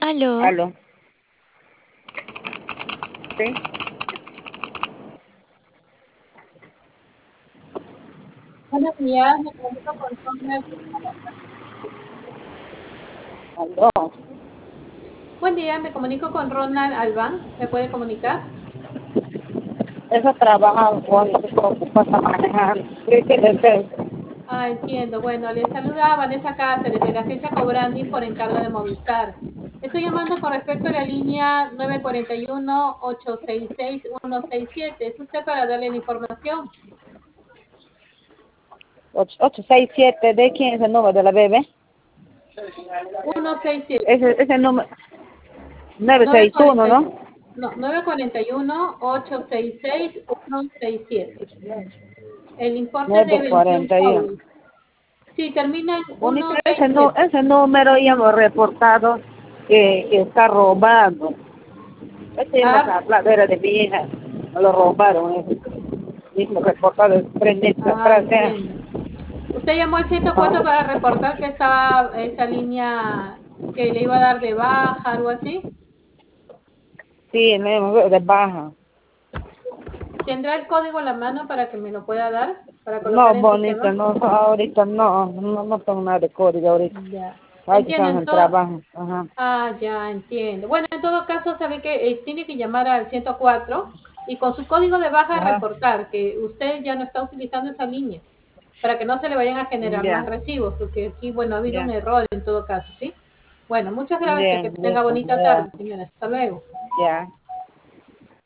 Aló, Aló. Sí. Buenos días, me comunico con Ronald. Aló. Buen día, me comunico con Ronald Albán. ¿Me puede comunicar? Eso trabaja con para manejar. Sí, sí, Ah, entiendo. Bueno, le saluda Vanessa Cáceres de la agencia Cobrandi por encargo de Movistar. Estoy llamando con respecto a la línea 941-866-167. ¿Es usted para darle la información? 867. ¿De quién es el número de la bebé? 167. Ese número, 961, 940, ¿no? no, 941-866-167. El importe de 21 941. soles. Sí, termina en Bonito, ese 167. número ya hemos reportado que está robado. Este es Ah, la pladera de mi hija. Me lo robaron. Ese mismo reportado 3 meses atrás. entiendo. Usted llamó al 104 para reportar que estaba esa línea que le iba a dar de baja, algo así. Sí, de baja. ¿Tendrá el código a la mano para que me lo pueda dar para No, colocar en bonita, sistema? no, ahorita no tengo nada de código ahorita. Ya. Ay, que Entiendo estamos en en todo. trabajo. Ajá. Ah, ya entiendo. Bueno, en todo caso, sabe que tiene que llamar al 104 y con su código de baja Ajá. reportar que usted ya no está utilizando esa línea para que no se le vayan a generar más Ya, recibos, porque aquí, bueno, ha habido un ya, error en todo caso, ¿sí? Bueno, muchas gracias. Que bien, tenga listo, bonita ya, tarde, señora. Hasta luego. ya.